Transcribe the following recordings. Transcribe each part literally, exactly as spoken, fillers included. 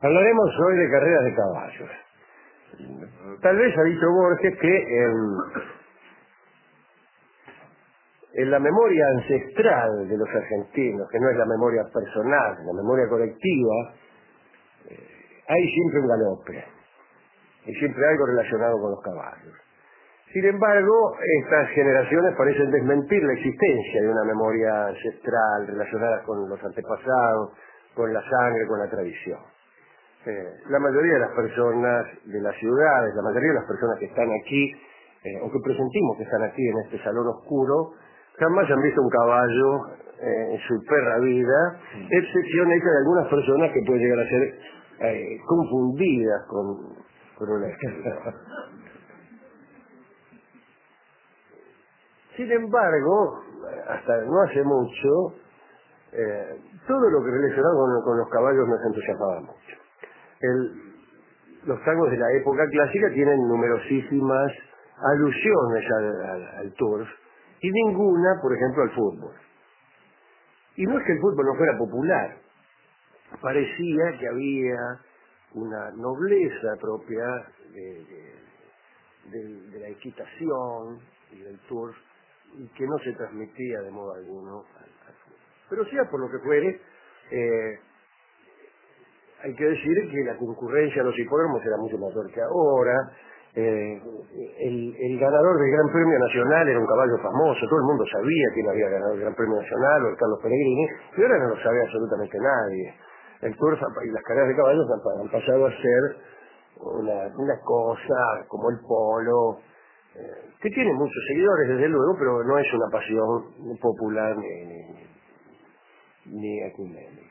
Hablaremos hoy de carreras de caballos. Tal vez ha dicho Borges que en, en la memoria ancestral de los argentinos, que no es la memoria personal, la memoria colectiva, eh, hay siempre un galope, y siempre algo relacionado con los caballos. Sin embargo, estas generaciones parecen desmentir la existencia de una memoria ancestral relacionada con los antepasados, con la sangre, con la tradición. Eh, la mayoría de las personas de las ciudades, la mayoría de las personas que están aquí, eh, o que presentimos que están aquí en este salón oscuro, jamás han visto un caballo eh, en su perra vida, excepción hecha de algunas personas que pueden llegar a ser eh, confundidas con, con una escrita. Sin embargo, hasta no hace mucho, eh, todo lo que relacionado con, con los caballos nos entusiasmaba mucho. El, los tangos de la época clásica tienen numerosísimas alusiones al, al, al turf y ninguna, por ejemplo, al fútbol. Y no es que el fútbol no fuera popular, parecía que había una nobleza propia de, de, de, de la equitación y del turf y que no se transmitía de modo alguno al, al fútbol. Pero sea por lo que fuere, eh, hay que decir que la concurrencia a los hipódromos era mucho mayor que ahora. Eh, el, el ganador del Gran Premio Nacional era un caballo famoso, todo el mundo sabía quién había ganado el Gran Premio Nacional, o el Carlos Pellegrini, y ahora no lo sabe absolutamente nadie. El turf y las carreras de caballos han, han pasado a ser una, una cosa como el polo, eh, que tiene muchos seguidores desde luego, pero no es una pasión popular ni, ni, ni ecuménica.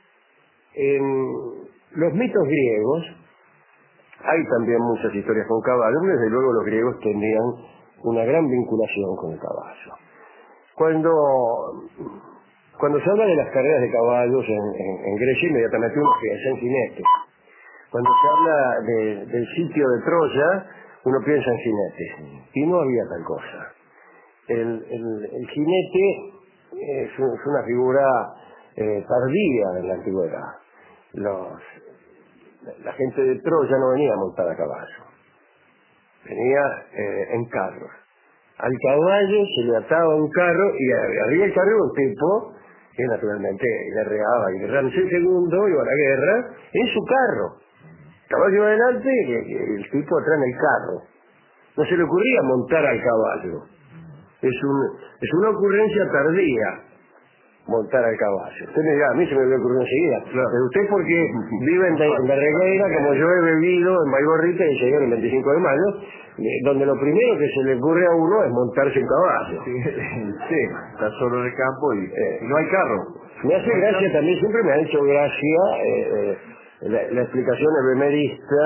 En los mitos griegos hay también muchas historias con caballos. Desde luego los griegos tenían una gran vinculación con el caballo. Cuando, cuando se habla de las carreras de caballos en, en, en Grecia, inmediatamente uno piensa en jinetes. Cuando se habla de, del sitio de Troya, uno piensa en jinetes. Y no había tal cosa. El, el, el jinete es, un, es una figura eh, tardía en la antigüedad. Los, la gente de Troya no venía montada a caballo, venía eh, en carros. Al caballo se le ataba un carro y arriba del carro un tipo que naturalmente guerreaba, y Ramsés segundo iba a la guerra en su carro. El caballo iba adelante y el tipo atrás en el carro. No se le ocurría montar al caballo. Es, un, es una ocurrencia tardía montar al caballo. Usted me dirá, a mí se me había ocurrido enseguida. Claro. Pero usted porque vive en, de, en la Regueira, como yo he bebido en Baigorrita y llegué el veinticinco de mayo, donde lo primero que se le ocurre a uno es montarse un caballo. Sí, sí, está solo en el campo y, eh, y no hay carro. Me hace gracia también, siempre me ha hecho gracia eh, eh, la, la explicación efemerista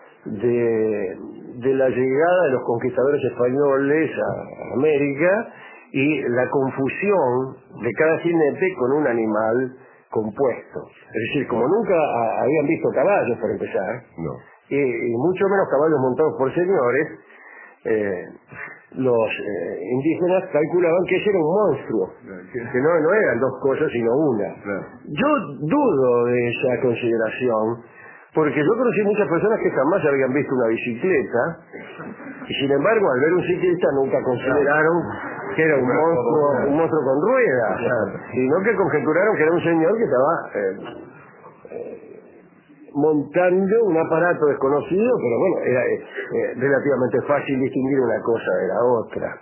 de, de la llegada de los conquistadores españoles a América y la confusión de cada jinete con un animal compuesto. Es decir, como nunca a, habían visto caballos, para empezar, no. y, y mucho menos caballos montados por señores, eh, los eh, indígenas calculaban que ese era un monstruo, que no, no eran dos cosas sino una. Claro. Yo dudo de esa consideración, porque yo conocí muchas personas que jamás habían visto una bicicleta, y sin embargo al ver un ciclista nunca consideraron que era un monstruo, un monstruo con ruedas, sino que conjeturaron que era un señor que estaba eh, eh, montando un aparato desconocido, pero bueno, era eh, eh, relativamente fácil distinguir una cosa de la otra.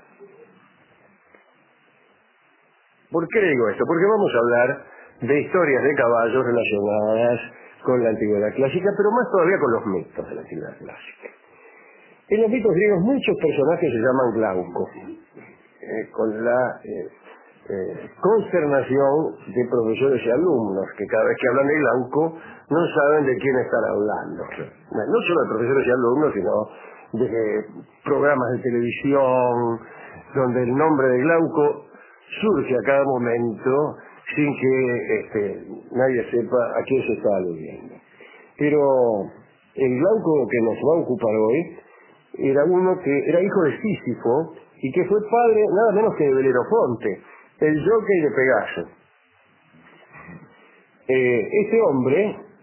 ¿Por qué digo esto? Porque vamos a hablar de historias de caballos relacionadas con la antigüedad clásica, pero más todavía con los mitos de la antigüedad clásica. En los mitos griegos muchos personajes se llaman Glauco, eh, con la eh, eh, consternación de profesores y alumnos, que cada vez que hablan de Glauco no saben de quién están hablando. No solo de profesores y alumnos, sino de programas de televisión, donde el nombre de Glauco surge a cada momento sin que este, nadie sepa a quién se está aludiendo. Pero el Glauco que nos va a ocupar hoy era uno que era hijo de Sísifo y que fue padre nada menos que de Belerofonte, el jockey de Pegaso. Eh, este hombre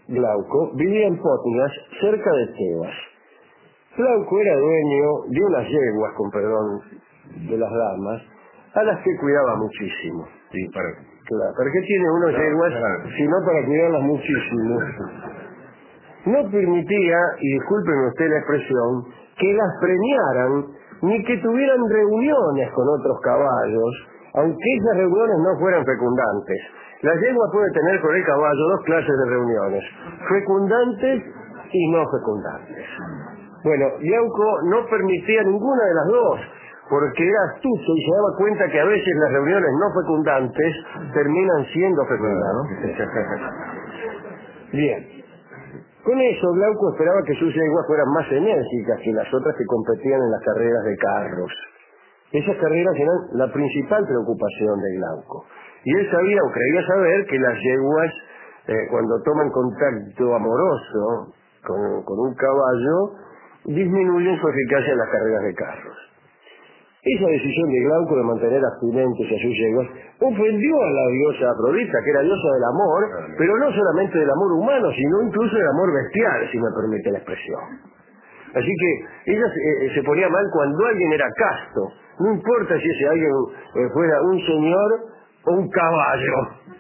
Glauco, vivía en Potnias, cerca de Tebas. Glauco era dueño de unas yeguas, con perdón de las damas, a las que cuidaba muchísimo. Sí, para... Claro, ¿para qué tiene unos Claro, yeguas claro. sino para cuidarlas muchísimo? No permitía, y discúlpenme usted la expresión, que las premiaran ni que tuvieran reuniones con otros caballos, aunque esas reuniones no fueran fecundantes. La yegua puede tener con el caballo dos clases de reuniones, fecundantes y no fecundantes. Bueno, Glauco no permitía ninguna de las dos, porque era astuto y se daba cuenta que a veces las reuniones no fecundantes terminan siendo fecundantes. Bien. Con eso, Glauco esperaba que sus yeguas fueran más enérgicas que las otras que competían en las carreras de carros. Esas carreras eran la principal preocupación de Glauco. Y él sabía o creía saber que las yeguas, eh, cuando toman contacto amoroso con, con un caballo, disminuyen su eficacia en las carreras de carros. Esa decisión de Glauco de mantener abstinentes a sus yeguas ofendió a la diosa Afrodita, que era diosa del amor, pero no solamente del amor humano, sino incluso del amor bestial, si me permite la expresión. Así que ella se, se ponía mal cuando alguien era casto, no importa si ese alguien eh, fuera un señor o un caballo.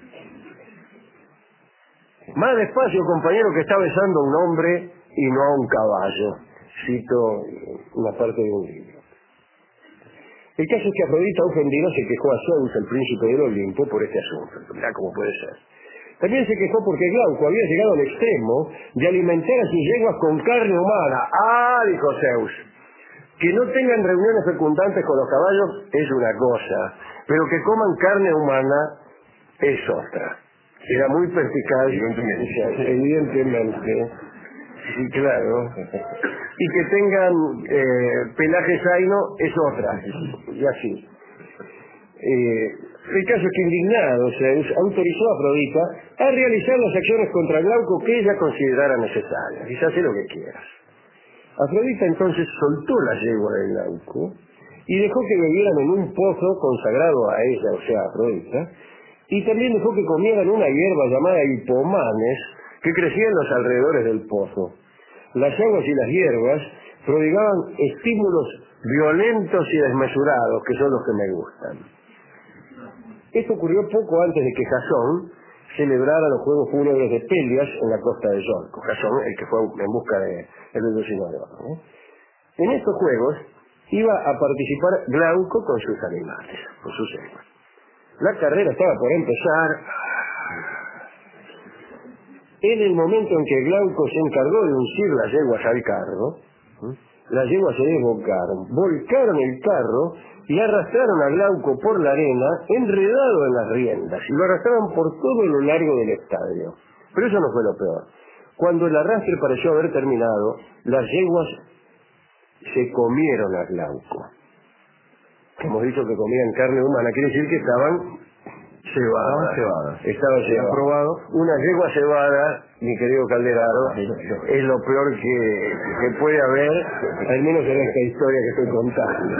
Más despacio, compañero, que está besando a un hombre y no a un caballo. Cito una parte de un libro. El caso es que Afrodita ofendida se quejó a Zeus, el príncipe del Olimpo, por este asunto. Mirá cómo puede ser. También se quejó porque Glauco había llegado al extremo de alimentar a sus yeguas con carne humana. ¡Ah!, dijo Zeus. Que no tengan reuniones fecundantes con los caballos es una cosa, pero que coman carne humana es otra. Era muy perspicaz, evidentemente. evidentemente. Sí, claro. Y que tengan eh, pelaje zaino es otra. Y así. Eh, el caso es que indignado Zeus autorizó a Afrodita a realizar las acciones contra Glauco que ella considerara necesarias. Dice, hace lo que quieras. Afrodita entonces soltó la yegua de Glauco y dejó que bebieran en un pozo consagrado a ella, o sea, a Afrodita, y también dejó que comieran una hierba llamada hipomanes que crecía en los alrededores del pozo. Las aguas y las hierbas prodigaban estímulos violentos y desmesurados, que son los que me gustan. Esto ocurrió poco antes de que Jasón celebrara los Juegos Fúnebres de Pelias en la costa de Yorco. Jasón, el que fue en busca del vellocino de oro, ¿no? En estos juegos iba a participar Glauco con sus animales, con sus yeguas. La carrera estaba por empezar. En el momento en que Glauco se encargó de uncir las yeguas al carro, ¿sí?, las yeguas se desbocaron, volcaron el carro y arrastraron a Glauco por la arena, enredado en las riendas, y lo arrastraron por todo lo largo del estadio. Pero eso no fue lo peor. Cuando el arrastre pareció haber terminado, las yeguas se comieron a Glauco. Hemos dicho que comían carne humana, quiere decir que estaban cebadas. cebadas. Estaban cebadas. Probado. Una yegua cebada, mi querido Calderaro, es lo peor que, que puede haber, al menos en esta historia que estoy contando.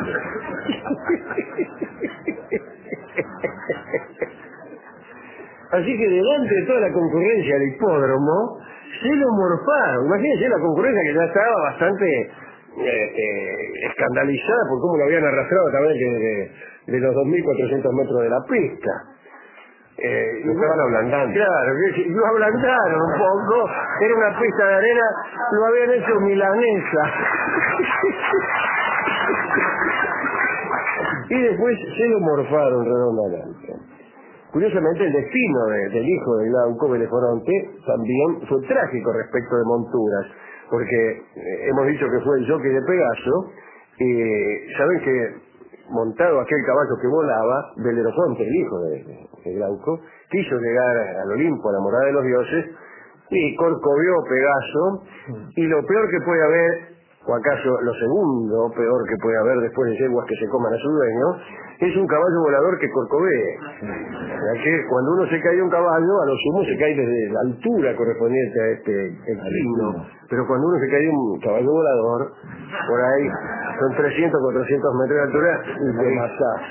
Así que delante de toda la concurrencia del hipódromo, se lo morfaron. Imagínense la concurrencia que ya estaba bastante eh, eh, escandalizada por cómo lo habían arrastrado a través de, de, de los dos mil cuatrocientos metros de la pista. Eh, lo estaban ablandando. Claro, lo ablandaron un poco. Era una pista de arena, lo habían hecho milanesa. Y después se lo morfaron redondamente. Curiosamente, el destino de, del hijo de Glauco, Beleforonte, también fue trágico respecto de monturas, porque eh, hemos dicho que fue el jockey de Pegaso, y saben que montado aquel caballo que volaba, Belerofonte, el hijo de, de, de Glauco, quiso llegar al Olimpo, a la morada de los dioses, y corcovió Pegaso, y lo peor que puede haber, o acaso lo segundo peor que puede haber después de yeguas que se coman a su dueño, es un caballo volador que corcovee. Ya que cuando uno se cae de un caballo, a lo sumo se cae desde la altura correspondiente a este equino, pero cuando uno se cae de un caballo volador, por ahí son trescientos, cuatrocientos metros de altura y te matás.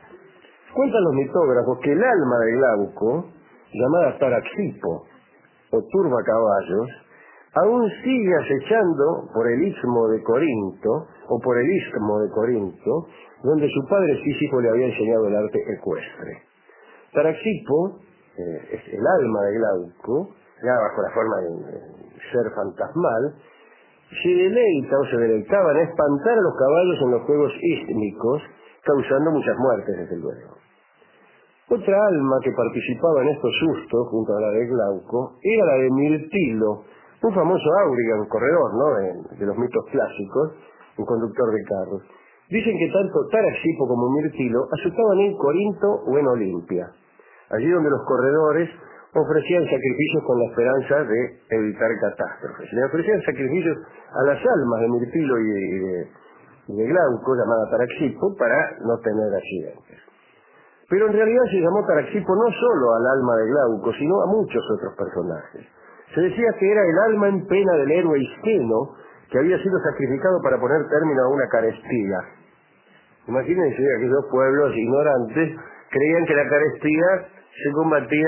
Cuentan los mitógrafos que el alma de Glauco, llamada Taraxipo, o turbacaballos, aún sigue acechando por el istmo de Corinto, o por el istmo de Corinto, donde su padre Sísifo le había enseñado el arte ecuestre. Taraxipo, eh, es el alma de Glauco, ya bajo la forma de un ser fantasmal, se deleita o se deleitaba en espantar a los caballos en los juegos ístmicos, causando muchas muertes, desde luego. Otra alma que participaba en estos sustos, junto a la de Glauco, era la de Mirtilo, un famoso áuriga, un corredor, ¿no?, de, de los mitos clásicos, un conductor de carros. Dicen que tanto Taraxipo como Mirtilo asustaban en Corinto o en Olimpia, allí donde los corredores ofrecían sacrificios con la esperanza de evitar catástrofes. Le ofrecían sacrificios a las almas de Mirtilo y de, y de, y de Glauco, llamada Taraxipo, para no tener accidentes. Pero en realidad se llamó Taraxipo no solo al alma de Glauco, sino a muchos otros personajes. Se decía que era el alma en pena del héroe Isqueno, que había sido sacrificado para poner término a una carestía. Imagínense que aquellos pueblos ignorantes creían que la carestía se combatía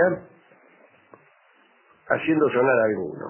haciendo sonar a alguno.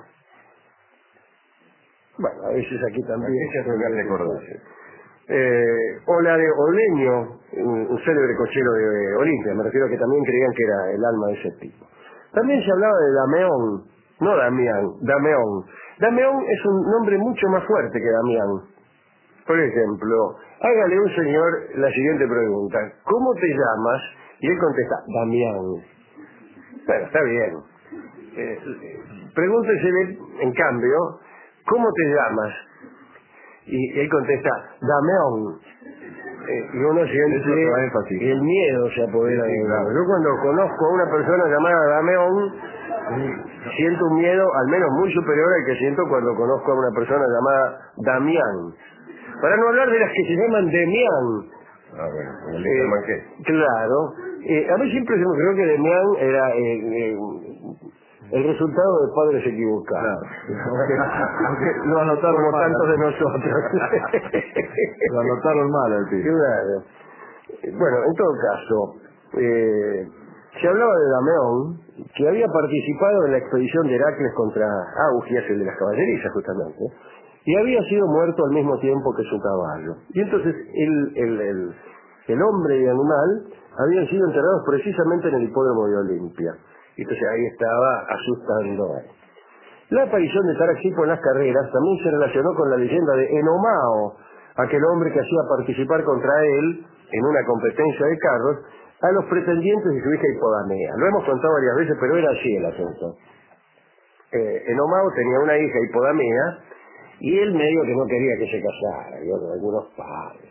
Bueno, a veces aquí también se hace recordarse. Eh, o la de Oleño, un, un célebre cochero de Olimpia, me refiero a que también creían que era el alma de ese tipo. También se hablaba de Dameón, no Damián, Dameón. Dameón es un nombre mucho más fuerte que Damián. Por ejemplo, hágale un señor la siguiente pregunta: ¿cómo te llamas? Y él contesta: Damián. Bueno, está bien. Eh, pregúntesele, en cambio, ¿cómo te llamas? Y él contesta: Dameón. Eh, y uno siente el miedo se apodera de uno. Yo cuando conozco a una persona llamada Dameón, siento un miedo al menos muy superior al que siento cuando conozco a una persona llamada Damián. Para no hablar de las que se llaman Demián. Ah, bueno, ¿cómo le eh, llaman qué? Claro. Eh, a mí siempre se me creo que Demián era eh, eh, el resultado de padres equivocados. Claro. Aunque, aunque lo anotaron como mal. tantos de nosotros. Lo anotaron mal al tío. Claro. Bueno, en todo caso, eh, se hablaba de Dameón, que había participado en la expedición de Heracles contra Augias, el de las caballerizas justamente, y había sido muerto al mismo tiempo que su caballo. Y entonces el, el, el, el hombre y el animal habían sido enterrados precisamente en el hipódromo de Olimpia. Y entonces ahí estaba asustando a él. La aparición de Taraxipo en las carreras también se relacionó con la leyenda de Enomao, aquel hombre que hacía participar contra él en una competencia de carros a los pretendientes de su hija Hipodamea. Lo hemos contado varias veces, pero era así el asunto. Eh, Enomao tenía una hija Hipodamea y él medio que no quería que se casara, yo con algunos padres.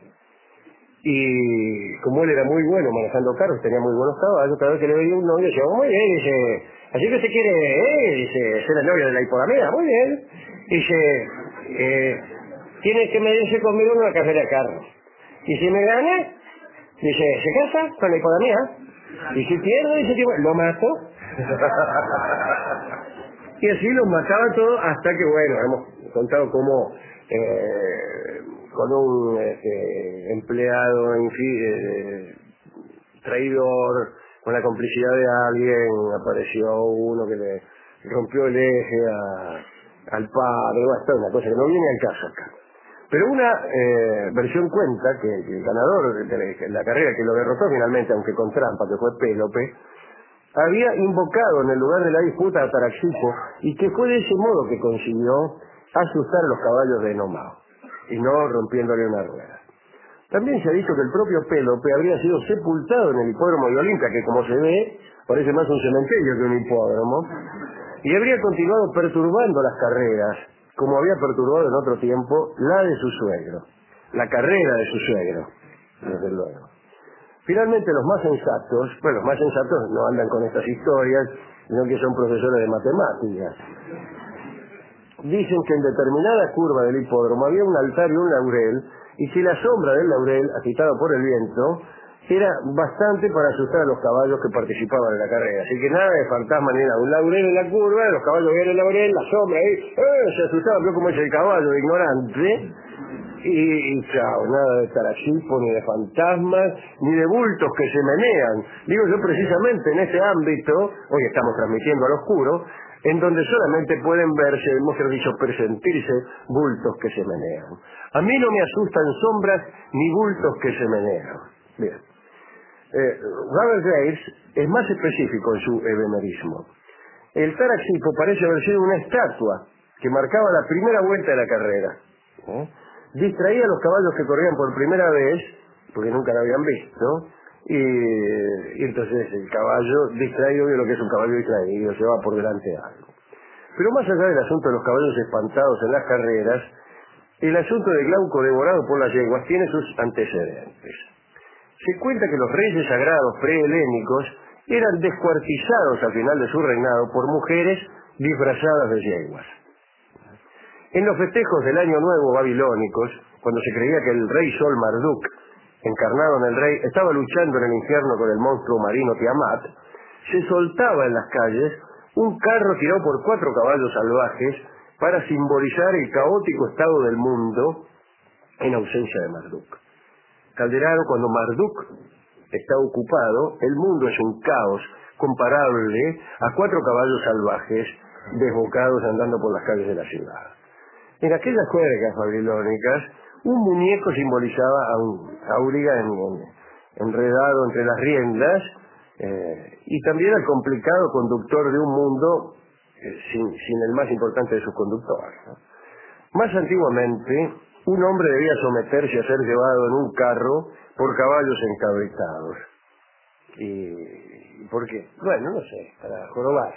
Y como él era muy bueno manejando carros, tenía muy buenos caballos, cada vez que le veía un novio, decía: muy bien, dice, así que usted quiere, eh, dice, ser el novio de la Hipodamea, muy bien. Dice, eh, tiene que medirse conmigo en una carrera de carros. Y si me gana, dice, se casa con la Hipodamea. Y si pierde, dice, que lo mato. Y así los mataba todos hasta que, bueno, hemos contado cómo eh, con un este, empleado en fin, eh, traidor, con la complicidad de alguien, apareció uno que le rompió el eje a, al padre. Bueno, esta es una cosa que no viene al caso acá. Pero una eh, versión cuenta que, que el ganador de la carrera, que lo derrotó finalmente, aunque con trampa, que fue Pélope, había invocado en el lugar de la disputa a Taraxipo, y que fue de ese modo que consiguió asustar a los caballos de Enomao, y no rompiéndole una rueda. También se ha dicho que el propio Pélope habría sido sepultado en el hipódromo de Olimpia, que como se ve, parece más un cementerio que un hipódromo, y habría continuado perturbando las carreras, como había perturbado en otro tiempo la de su suegro, la carrera de su suegro, desde luego. Finalmente los más sensatos, bueno, los más sensatos no andan con estas historias, sino que son profesores de matemáticas. Dicen que en determinada curva del hipódromo había un altar y un laurel, y que la sombra del laurel, agitado por el viento, era bastante para asustar a los caballos que participaban en la carrera. Así que nada de fantasma ni nada. Un laurel en la curva, los caballos veían el laurel, la sombra ahí, ¡eh! Se asustaban, vio como es el caballo, de ignorante. Y, y chao, nada de Taraxipo, ni de fantasmas, ni de bultos que se menean. Digo yo precisamente en ese ámbito, hoy estamos transmitiendo al oscuro, en donde solamente pueden verse, mejor dicho, presentirse bultos que se menean. A mí no me asustan sombras ni bultos que se menean. Bien. Eh, Robert Graves es más específico en su ebemerismo. El Taraxipo parece haber sido una estatua que marcaba la primera vuelta de la carrera. ¿Eh? Distraía a los caballos que corrían por primera vez, porque nunca la habían visto, y, y entonces el caballo distraído, vio lo que es un caballo distraído, se va por delante de algo. Pero más allá del asunto de los caballos espantados en las carreras, el asunto de Glauco devorado por las yeguas tiene sus antecedentes. Se cuenta que los reyes sagrados prehelénicos eran descuartizados al final de su reinado por mujeres disfrazadas de yeguas. En los festejos del Año Nuevo babilónicos, cuando se creía que el rey Sol Marduk, encarnado en el rey, estaba luchando en el infierno con el monstruo marino Tiamat, se soltaba en las calles un carro tirado por cuatro caballos salvajes para simbolizar el caótico estado del mundo en ausencia de Marduk. Calderaro, cuando Marduk está ocupado, el mundo es un caos comparable a cuatro caballos salvajes desbocados andando por las calles de la ciudad. En aquellas juergas babilónicas, un muñeco simbolizaba a un áuriga en, en, enredado entre las riendas, eh, y también al complicado conductor de un mundo eh, sin, sin el más importante de sus conductores, ¿no? Más antiguamente, un hombre debía someterse a ser llevado en un carro por caballos encabritados. ¿Y por qué? Bueno, no sé, para jorobar.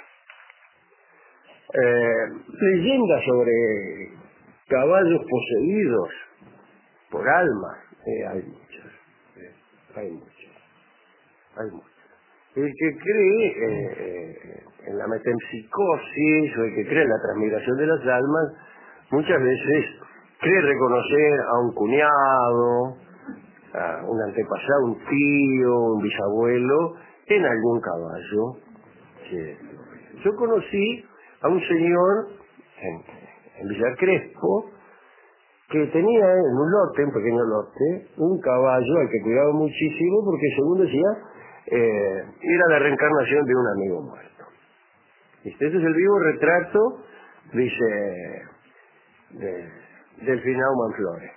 Eh, leyendas sobre caballos poseídos por almas, eh, hay muchas, eh, hay muchas, hay muchas. El que cree eh, eh, en la metempsicosis o el que cree en la transmigración de las almas, muchas veces cree reconocer a un cuñado, a un antepasado, un tío, un bisabuelo, en algún caballo. Sí. Yo conocí a un señor en, en Villar Crespo que tenía en un lote, un pequeño lote, un caballo al que cuidaba muchísimo porque, según decía, eh, era la reencarnación de un amigo muerto. Este es el vivo retrato, dice, de, del finado Manflores.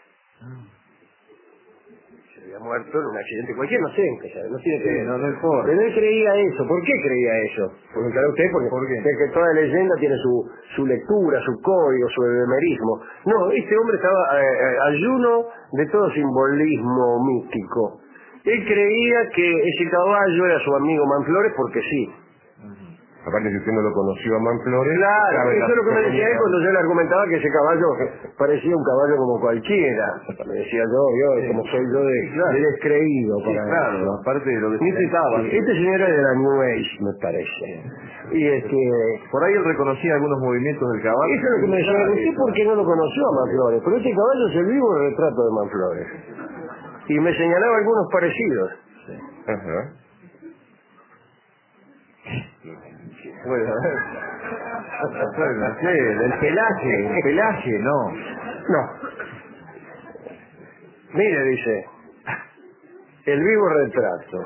Se había muerto en un accidente cualquiera, no sé en qué, no tiene que ver. No, no importa. Pero él creía eso. ¿Por qué creía eso? Preguntará usted, porque ¿Por qué? es que toda leyenda tiene su, su lectura, su código, su ebemerismo. No, este hombre estaba eh, ayuno de todo simbolismo místico. Él creía que ese caballo era su amigo Manflores porque sí. Aparte, si usted no lo conoció a Manflores... Claro, eso es lo que me decía él cuando yo le argumentaba que ese caballo parecía un caballo como cualquiera. Me decía yo, yo, Sí. como soy yo de, Sí, claro. de descreído. Sí, para claro, eso. aparte de lo que Este, necesitaba. sí, este señor era de la New Age, me parece. Y este... Por ahí él reconocía algunos movimientos del caballo. Eso es lo que me decía. Claro, ¿Usted por qué no lo conoció a Manflores? Pero este caballo es el vivo retrato de Manflores. Y me señalaba algunos parecidos. Ajá. Bueno, a ver. Bueno, sí, el pelaje, el pelaje, no. No. Mire, dice, el vivo retrato.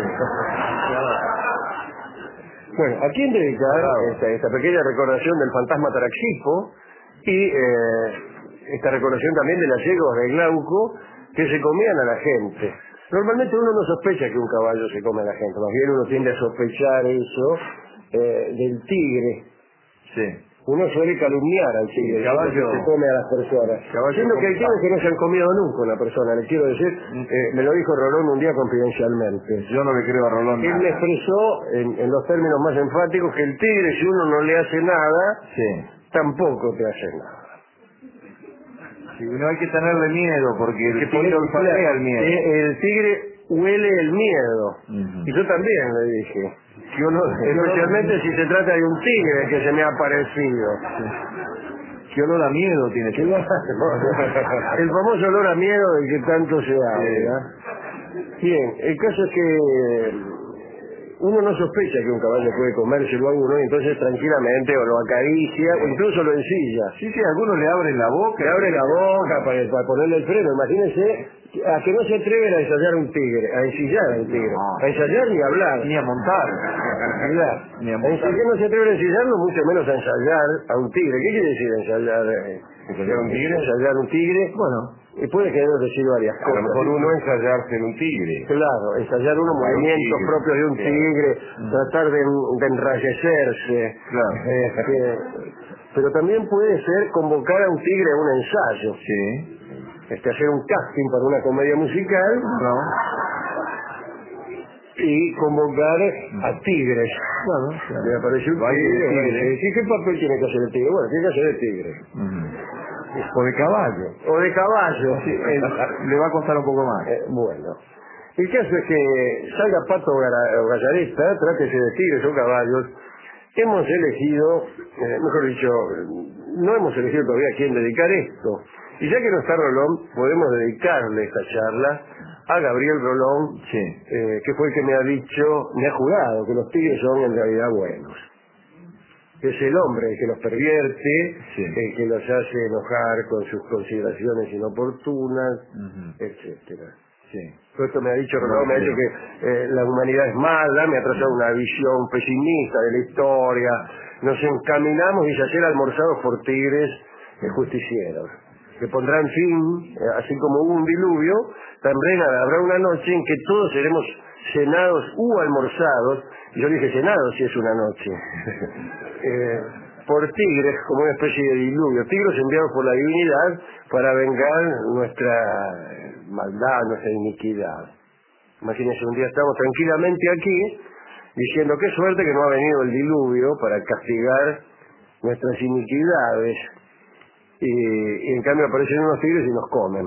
Bueno, ¿a quién dedicar Claro. esta, esta pequeña recordación del fantasma Taraxipo y eh, esta recordación también de las yeguas de Glauco que se comían a la gente? Normalmente uno no sospecha que un caballo se come a la gente, más bien uno tiende a sospechar eso eh, del tigre. Sí. Uno suele calumniar al tigre, El caballo- que se come a las personas. Caballo Siendo que hay con- tigres que no se han comido nunca una persona, le quiero decir, eh, me lo dijo Rolón un día confidencialmente. Yo no le creo a Rolón Él me nada. expresó en, en los términos más enfáticos que el tigre, si uno no le hace nada, Sí. tampoco te hace nada. Sí, no hay que tenerle miedo porque el Que por tigre eso, olfatea claro, el miedo. eh, el tigre huele el miedo. Ujú. Y yo también le dije. ¿Qué olor? Especialmente si se trata de un tigre que se me ha aparecido. ¿Qué olor a miedo tiene ¿Qué que olor? El famoso olor a miedo del que tanto se habla. Bien, el caso es que uno no sospecha que un caballo puede comérselo a uno y entonces tranquilamente o lo acaricia o incluso lo ensilla. Sí, sí, algunos le abren la boca. Le abre la boca para, para ponerle el freno. Imagínense a que no se atreven a ensayar un tigre, a ensillar a un tigre, No. a ensayar ni a hablar. Ni a montar. Claro. Ni a En montar. que no se atreven a ensayarlo, mucho menos a ensayar a un tigre. ¿Qué quiere decir ensayar? eh, ¿Ensayar un tigre? Ensayar un tigre. Bueno, Y puede querer decir varias a cosas. lo mejor uno ensayar ser un tigre. Claro, ensayar unos Para un movimientos tigre, propios de un claro. tigre, Mm. tratar de, de enrayecerse. Claro. Este, pero también puede ser convocar a un tigre a un ensayo. Sí. Este, hacer un casting para una comedia musical. No. Y convocar a tigres. Claro, claro. Le apareció un Baile de tigre. tigre. bueno, ¿y ¿Qué papel tiene que hacer el tigre? Bueno, tiene que hacer el tigre. Ujú. O de caballo. O de caballo. Sí, el- le va a costar un poco más. Eh, bueno. El caso es que salga Pato Gara- o Gallareta, trátese de tigres o caballos. Hemos elegido, eh, mejor dicho, no hemos elegido todavía a quién dedicar esto. Y ya que no está Rolón, podemos dedicarle esta charla a Gabriel Rolón, Sí. eh, que fue el que me ha dicho, me ha jurado que los tigres son en realidad buenos. Es el hombre el que los pervierte, Sí. el que los hace enojar con sus consideraciones inoportunas, Ujú. etcétera. Sí. Todo esto me ha dicho No, Rolón, me ha sí. dicho que eh, la humanidad es mala, me ha trazado una visión pesimista de la historia, nos encaminamos y a ser almorzados por tigres eh, justicieros, que pondrán fin, eh, así como hubo un diluvio, también habrá una noche en que todos seremos cenados u almorzados, y yo dije cenados si es una noche, eh, por tigres, como una especie de diluvio, tigres enviados por la divinidad para vengar nuestra maldad, nuestra iniquidad. Imagínense, un día estamos tranquilamente aquí, diciendo qué suerte que no ha venido el diluvio para castigar nuestras iniquidades, y, y en cambio aparecen unos tigres y nos comen.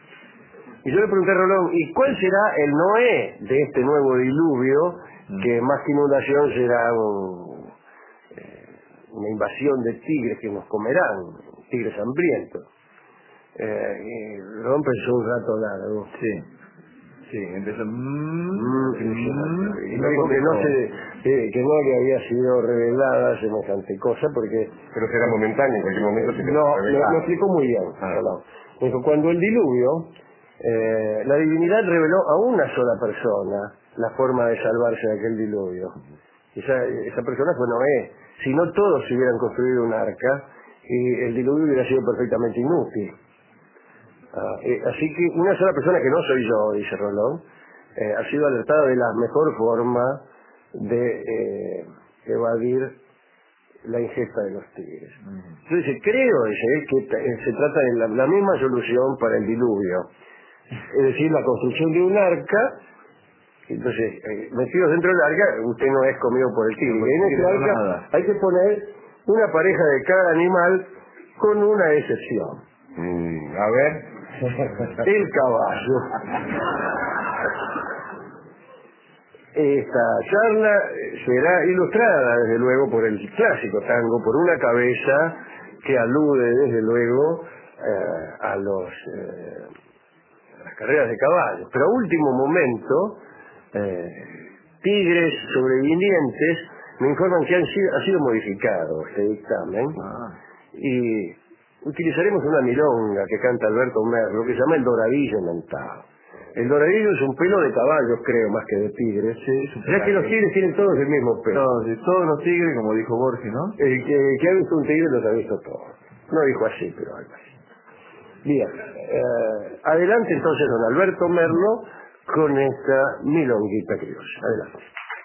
Y yo le pregunté a Rolón, ¿y cuál será el Noé de este nuevo diluvio, que más que inundación será un, eh, una invasión de tigres que nos comerán, tigres hambrientos? Eh, y Rolón pensó un rato largo. Sí. Sí, empezó. Mm, Mm, y me dijo que no, se, que, que no le había sido revelada semejante cosa, porque... Pero será momentáneo, en cualquier momento se No, lo, revelará. lo explicó muy bien. Ah. Rolón. Me dijo, cuando el diluvio, eh, la divinidad reveló a una sola persona la forma de salvarse de aquel diluvio. Esa, esa persona fue Noé. Si no, todos se hubieran construido un arca y el diluvio hubiera sido perfectamente inútil. Ah, eh, así que una sola persona, que no soy yo, dice Rolón, eh, ha sido alertada de la mejor forma de eh, evadir la ingesta de los tigres. Entonces dice, creo dice, que t- eh, se trata de la, la misma solución para el diluvio, es decir, la construcción de un arca. Entonces, eh, metidos dentro del arca, usted no es comido por el tigre. No, En no este quiere arca nada. hay que poner una pareja de cada animal, con una excepción: Mm, a ver. el caballo. Esta charla será ilustrada, desde luego, por el clásico tango, por una cabeza que alude, desde luego, eh, a los eh, a las carreras de caballos. Pero a último momento, eh, tigres sobrevivientes me informan que han sido, ha sido modificado este dictamen, Ah. y utilizaremos una milonga que canta Alberto Merlo, que se llama El Doradillo Mentado. El doradillo es un pelo de caballos, creo, más que de tigres. Sí, es un Ya que los pelaje. tigres tienen todos el mismo pelo. Todos, todos los tigres, como dijo Borges, ¿no? El que, que ha visto un tigre los ha visto todos. No dijo así, pero algo así. Bien, eh, adelante entonces don Alberto Merlo con esta milonguita criolla. Adelante.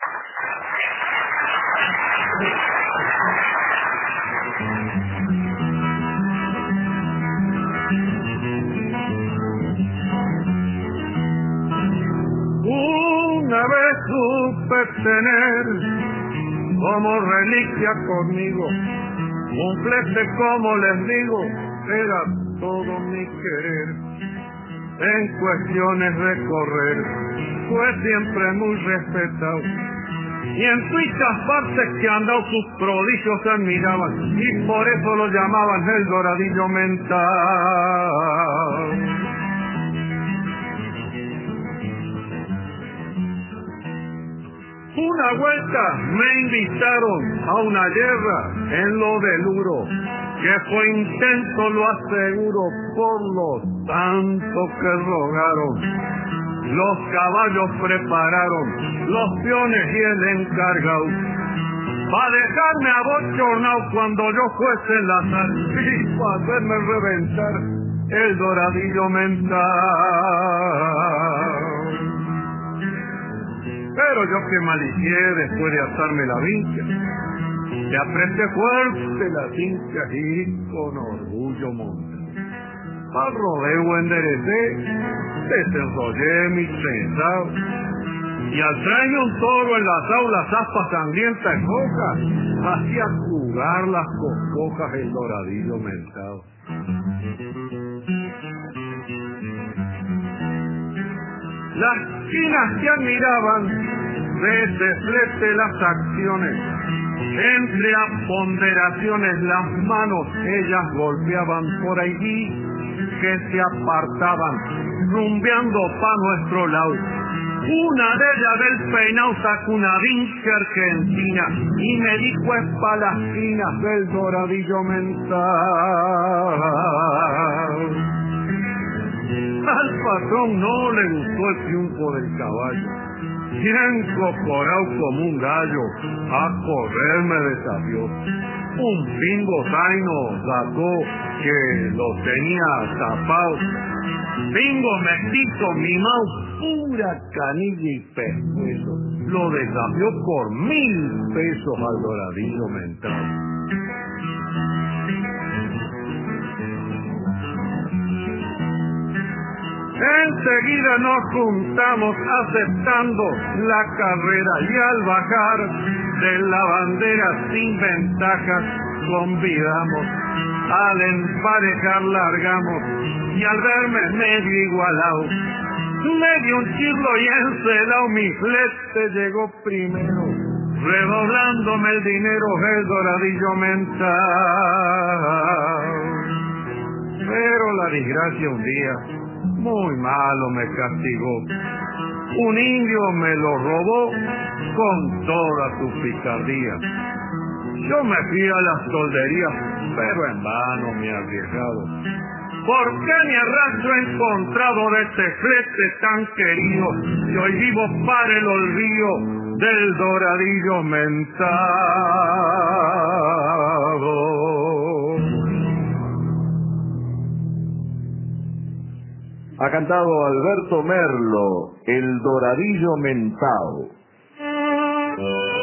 Una vez supe tener como reliquia conmigo un flete, como les digo, era todo mi querer. En cuestiones de correr fue siempre muy respetado, y en muchas partes que andado sus prodigios se admiraban, y por eso lo llamaban el doradillo mental. Una vuelta me invitaron a una guerra en lo del Uro, que fue intenso, lo aseguro, por lo tanto que rogaron. Los caballos prepararon, los peones y el encargado, pa' dejarme abochornado cuando yo fuese el azar y pa' hacerme reventar el doradillo mental. Pero yo que malicié después de atarme la vincha, le apreté fuerte la cincha y con orgullo monté. Al rodeo enderecé, desenrollé mis trenzados, y al traerme un toro enlazado las aspas sangrientas en hojas, hacía jugar las coscojas el doradillo mentado. Las chinas que admiraban de ese flete las acciones, entre aponderaciones las manos ellas golpeaban por allí, que se apartaban, rumbeando pa' nuestro lado. Una de ellas del peinao sacó una vincha argentina y me dijo es pa' las finas del doradillo mental. Al patrón no le gustó el triunfo del caballo, bien cocorao como un gallo, a correr me desafió. Un pingo zaino sacó que lo tenía tapado. Pingo mestizo, mimao, pura canilla y pescuezo. Lo desafió por mil pesos al doradillo mental. Enseguida nos juntamos aceptando la carrera y al bajar de la bandera sin ventajas convidamos, al emparejar largamos y al verme medio igualado, medio un chirlo y encelado mi flete llegó primero, redoblándome el dinero el doradillo mental. Pero la desgracia un día muy malo me castigó. Un indio me lo robó con toda su picardía. Yo me fui a las tolderías, pero en vano me he arriesgado. ¿Por qué mi arrastro he encontrado de este flete tan querido? Y hoy vivo para el olvido del doradillo mentado. Ha cantado Alberto Merlo, El doradillo mentado.